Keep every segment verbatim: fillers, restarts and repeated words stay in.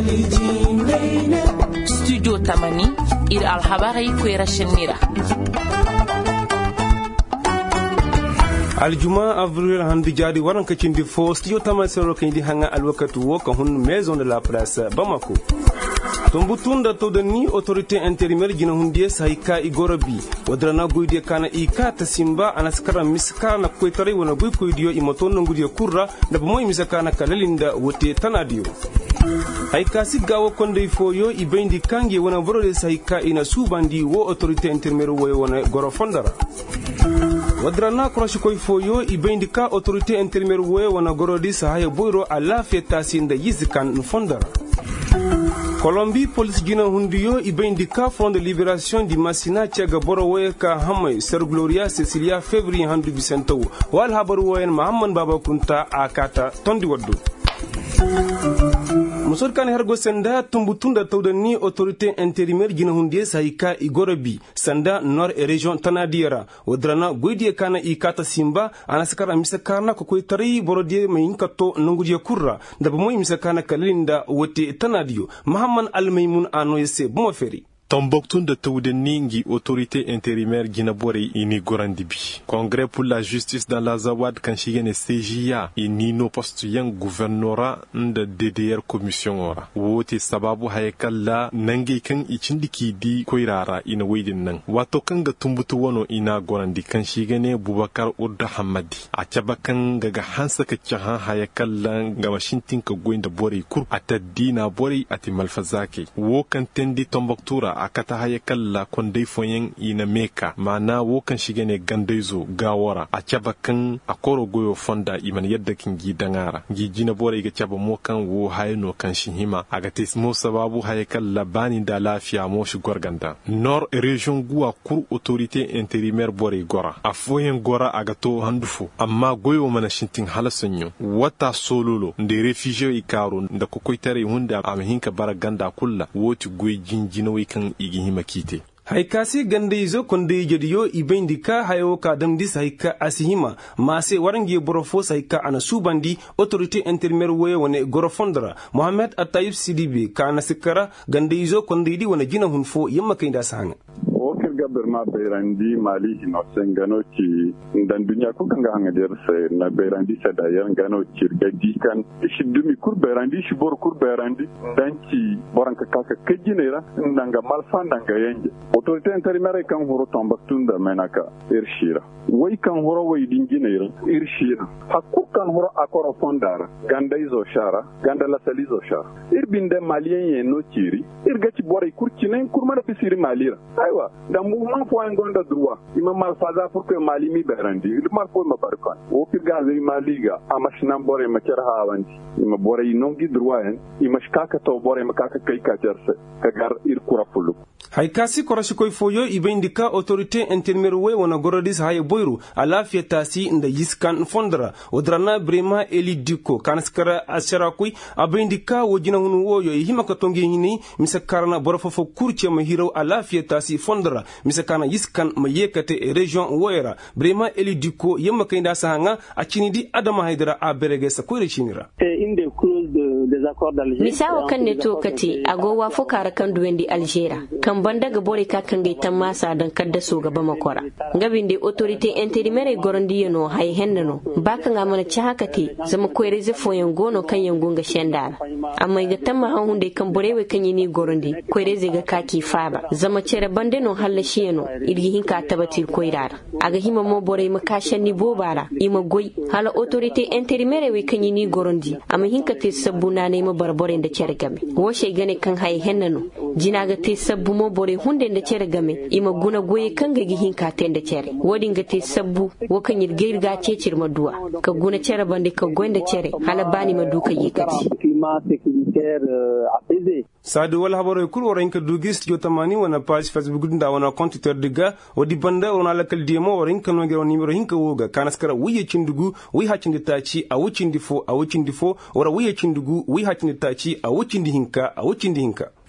studio tamani ir alhabari kwera shenira aljuma avril handi jadi waran kacindi fo studio tamani sero kindi hanga alwakatu wo ka hun maison de la place Bamako tombutunda to da ni autorité intérimaire gina hundiye saika igorobi wadrana goyde kana ika ta simba anaskara miska na koitare wana goy koydiyo imoton ngudiye kurra da boy misaka na kalalinda wote tanadiyo haika sigawo konde foyo ibendi kange wana borode saika ina subandi wo autorité intérimaire wo wana goro fondara wadrana kroshi koy foyo ibendi ka autorité intérimaire wo wana gorodi sahaya boyro ala feta sinda yizkan fondara Colombie police gina hundiyo ibendi ka front de libération di Masina Tchaga Borowe ka hamay Sir Gloria Cecilia February handu Vicento wal habaru woyen Muhammad Baba Kunta akata tondi waddu musor kan hergo senda tumbutunda tawdani autorité intérimaire gina hundiye saika igorobi sanda nord et région tanadiera wadrana goydiye kana ikata simba anaskara misakarna ko koy tari borodie mayinkato nangudiye kurra daba moy misakana kalinda wote tanadiyo Muhammad Al-Maymun anoyese bumoferi Tombouctou de Toudeningi, autorité intérimaire Guinabore ini Gorandibi. Congrès pour la justice dans la Zawad Kanchigene C J A ini no poste yang gouvernora de D D R commission ora. Wote sababu hayakalla nange kan ichindiki di koirara ina weidin nan. Wato kan ga tumbutu wano ina Gorandi Kanchigene Bubakar Urda Hamadi. Achaba kan ga hansa ka chahan hayakalla ga washintin ka goinda bore kur atadina bore ati malfazake. Wo kan tendi Tombouctou akata haya kalla kondai foyen ina meka mana wokan shige ne gandaizo gawara a caba kan akoro goyo fonda iman yadda kin gidangara gijina bore ga caba mo kan wo hayno kan shihima aga tes mo sababu haya kalla bani da lafiya mo shi gorganda nord region guwa kur autorité intérimaire bore gora a foyen gora aga to handufu amma goyo mana shintin halasanyo wata sololo de refugee ikaro da kokoitare hunda amhinka baraganda kulla woti goy jinjina wi kan igihima kite haikasi gande izo konde jodiyo ibendika hayo ka damdis haika asihima mase warangi borofo saika ana subandi autorité intérimaire we wone gorofondra Mohamed Atayib Sidibe kana sikara gande izo konde di wana jina hunfo yamma kainda sanga Berma Berandi Mali ino sengano ci dan dunia ko ganga hanga der se na Berandi sada yan gano ci gadi kan shi dumi kur Berandi shi bor kur Berandi dan ci boranka kaka kejinera nanga malfa nanga yenge autorité intérimaire kan horo Tombouctou menaka irshira way kan horo way dinginera irshira hakku kan horo akoro fondara ganda izo shara ganda la salizo shara irbinde malien ye no ciri irga ci boray kur cinen kur mara pisiri malira aywa dan mouvement pour un gonda droit il m'a mal faza pour que mali mi berandi il mal pour ma barkan o pirgaze maliga amashna bore ma kerha wanti ma bore inongi droit en imashkaka to bore ma kaka kai ka terse kagar ir kurafulu haikasi korashi koy foyo ibendika autorité intérimaire we wana gorodis haye boyru ala fietasi inda yiskan fondra odrana brema elidiko kanskara ashara koy abendika wojina hunu woyo hima ka tongi hini misakarna borofofo kurche ma hiro ala fietasi fondra misakana yiskan ma yekate region woyra brema elidiko yemma kainda sahanga achinidi adama haidara aberege sa koyre chinira inde clause de des accords d'Alger misawo kan ne to kati agowa fukara kan duwendi Algera kan banda ga bore ka kan gaitan masa dan kadda so gaba makora ngabin de autorité intérimaire gorondi no hay hennano baka nga mana ci hakati zama koyre ze foyen gono kan yango ga shendara amma ga tamma han hunde kan borewe kan yini gorondi koyre ze ga kaki faba zama cere bande no halla shiyeno irgi hinka tabatir koyrara aga hima mo bore makashan ni bobara ima goy hala autorité intérimaire we kan yini gorondi amma hinka te sabbuna ne ma barbore da cere game wo she gane kan hay hennano jina ga te sabbu mo bore hunde da cere game ima guna goye kan ga gihin ka tende cere wodi ga te sabbu wo kan yirgeir ga cecir maduwa ka guna cere bande ka gonda cere hala bani maduka yikati sadu wala habaro kul wora inka dugis yo tamani wana page Facebook nda wana compte Twitter diga wodi banda wana lakal demo wora inka no gero numero hinka woga kanaskara wiye cindugu wi hacindi taci a wucindi fo a wucindi fo wora wiye cindugu wi hacindi taci a wucindi hinka a wucindi hinka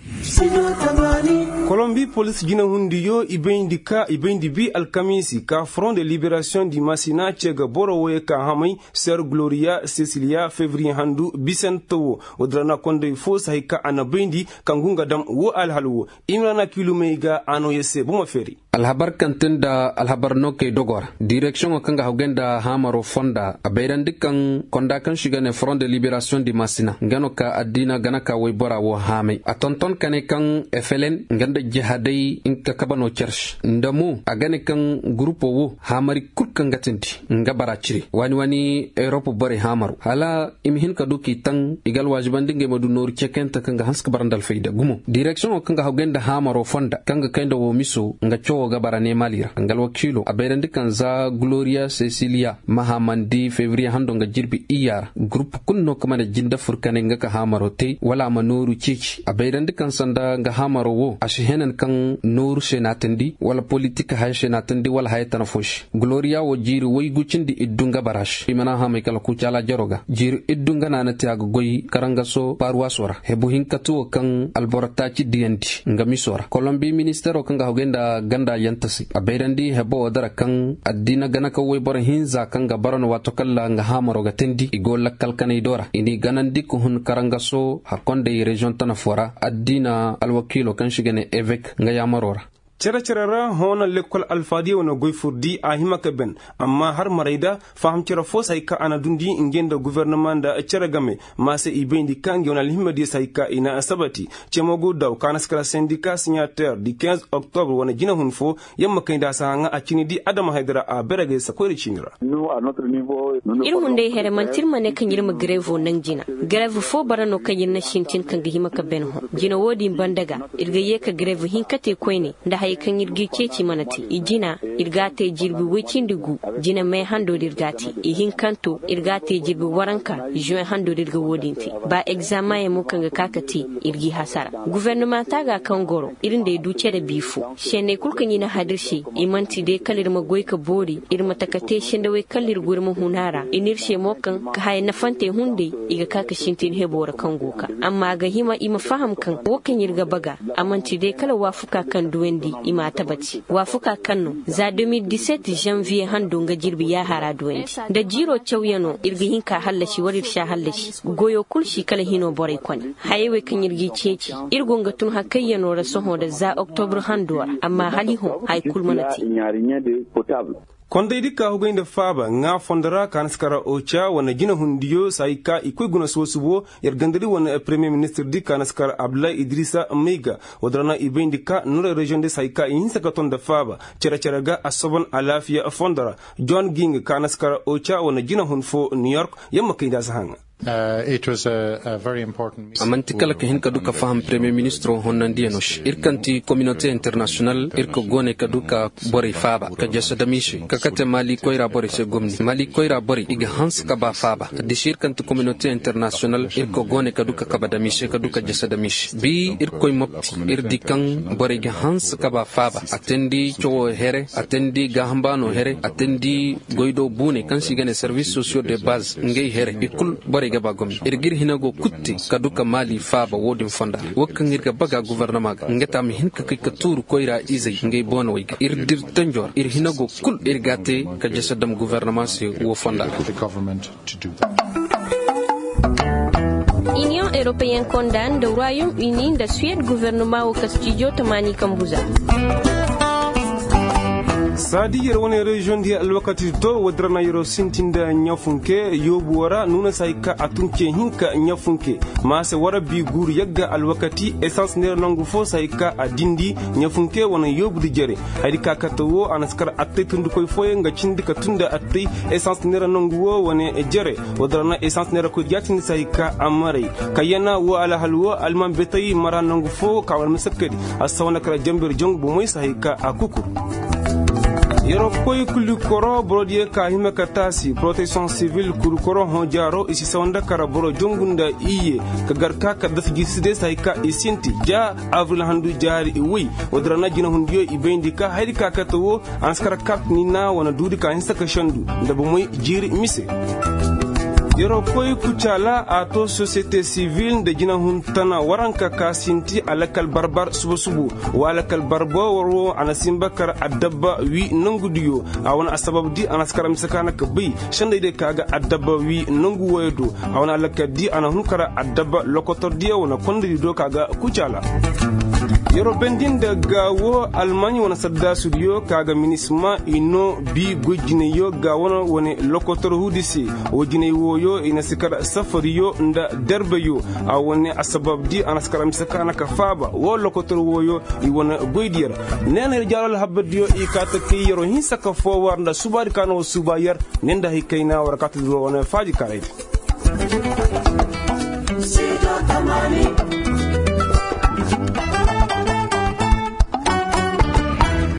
Colombie police gina hundi yo ibendi ka ibendi bi alkamisi ka Front de Libération du Massina chega borowe ka hamay Sœur Gloria Cecilia février handu Bicento odrana konde fo sahika anabendi kangunga dam wo alhalwo imrana kilomega ano yese buma feri alhabar kantin da alhabar noke dogor direction kanga hugenda hamaro fonda abedan dikkan konda kan shiga ne Front de Libération du Massina ngano ka adina ganaka way bora wo hame atonton kane kan efelen nganda jihadai inka kabano church ndamu agane kan grupo wo hamari kulkan gatinti ngabara chiri wani wani Europe bore hamaru hala imhin ka duki tan igal wajiban dinge madu nor chekenta kanga hanska barandal fayda gumo direction kanga hugenda hamaro fonda kanga kenda wo miso nga cho gabara ne malira ngal wakilo abedan dikan za Gloria Cecilia mahamandi février hando nga jirbi iyar groupe kunno kamane jinda furkane nga ka hamaro te wala manuru chichi abedan dikan sanda nga hamaro wo ashihenan kan nur senatandi wala politika hay senatandi wala hay tanafosh Gloria wo jiri way gucindi idunga barash imana ha mai kala kucala jaroga jiri idunga nanati aga goyi karanga so parwa sora hebo hinkatu kan alborata ci dienti nga misora Colombie ministero kan ga hogenda ganda yantasi abeirandi hebo dara kan addina gana ka way bor hinza kan ga baron wato kala nga hamaro ga tendi igol lakkal kanay dora ini ganandi ko hun karanga so hakonde region tanafora addina alwakilo kan shigene evek nga yamarora Cera-cerara hona lekol alfadi wana goy furdi a himaka ben amma har maraida faham cera fo sayka ana dundi ingenda gouvernement da cera game mase ibendi kangi wana lihimadi sayka ina asabati cemogo daw kanaskara syndicat signataire du quinze octobre wana jina hun fo yamma kainda sahanga acini di adama haidara a berage sakoyri chingra nous à notre niveau irhunde here mantir mane kan yirma grève nan jina grève fo barano kan yinna shintin kan himaka ben ho jina wodi bandaga irga yeka grève hinkate koyne da kan yirgi ceci manati ijina irgate jirbi wecindigu jina me hando dirgati ihin kanto irgate jirbi waranka juin hando dirga wodinti ba examen mu kanga kakati irgi hasara gouvernement taga kangoro irinde du cere bifu shene kulkan yina hadirshi imanti de kalir magoy ka bori irma takate shende we kalir gurmu hunara inirshe mokan ka hay na fante hunde iga kaka shintin hebora kangoka amma ga hima ima faham kan wokan yirga baga amanti de kala wafuka kan duwendi ima tabati wafuka kanno za deux mille dix-sept janvier hando nga jirbi ya hara duwendi da jiro chawyano irgi hinka hallashi warir sha hallashi goyo kulshi kala hino bore kwani hayewe kan yirgi ceci irgo nga tun hakayyano rasoho da za octobre hando amma haliho hay kulmanati konde dika hugende faba nga fondara kanskara ocha wana jina hundiyo saika ikwe guna sosubo yergandiri wana premier ministre di kanskara Abdoulaye Idrissa Meiga wadrana ibendika nura region de saika insa katonda faba chera cheraga asoban alafia fondara John Ging kanskara ocha wana jina hunfo New York yamma kaida sahanga Uh, it was a, a very important amantikala ka hinka duka faham premier ministro honnandianosh irkanti communauté international irko gone ka duka bori faba ka jasadamishi ka kate mali koira bori se gomni mali koira bori iga hans ka ba faba dishir kanti communauté international irko gone ka duka ka badamishi ka duka jasadamishi bi irko mopti irdikan bori ga hans ka ba faba atendi cho here atendi gahambano here atendi goido bune kan sigane services sociaux de base ngey here ikul bori gaba gomi irgir hinago kutti kaduka mali faba wodin fonda wakkan irga baga gouvernement ngeta mi hinka kai katuru koira izai ngey bono wiga irdir tanjor ir hinago kul irgate ka jasadam gouvernement se wo fonda Union européenne condamne le Royaume-Uni de Suède gouvernement au Castillo Tamani Kambuza. sadi yer woni region di alwakati do wadrana yero sintinda nyafunke yobu wara nuna saika atunke hinka nyafunke ma se wara bi gur yagga alwakati essence ner nangu fo saika adindi nyafunke wona yobu di jere hadi kakato wo anaskar atte tundu koy foye nga cindika tunda atte essence ner nangu wo wone jere wadrana essence ner ko jatin saika amare kayana wo ala halwo alman betay mara nangu fo kawal masakkadi asawna kala jambir jong bu moy saika akuku yero koy kulu koro brodie ka hima katasi protection civile kulu koro honjaro isi sawanda kara boro jongunda iye ka garka ka dafgi side sayka isinti ja avril handu jari wi odrana jina hundiyo ibendi ka haydi ka katawo anskara kap ni na wana dudi ka hinsa ka shandu ndabo moy jiri mise yoro koy kucala ato société civile de jina huntana waranka kasinti alakal barbar subu subu walakal barbo woro anasimba kar adabba wi nangudiyo awana asbab di anaskara misakana kabi shanda de kaga adabba wi nangu woydo awana alakadi ana hunkara adabba lokotor diya wana kondi do kaga kucala yoro bendin da gawo almani wana sadda studio kaga minisma ino bi gojine yo gawona woni lokotor hudisi wojine woyo ina sikara safariyo nda derbeyo awone asbab di anaskara misakana ka faba wo lokotor woyo i wona goydiyar nene jalal habdiyo i kata ki yoro hinsa ka fowar nda subari kano subayar nenda hikayna warakatu do wona faji kare